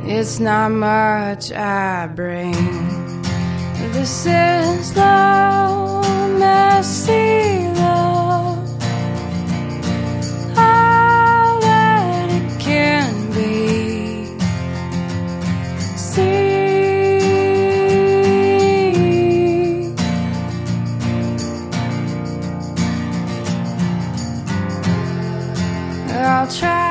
It's not much I bring. This is love, messy love. All that it can be. See, I'll try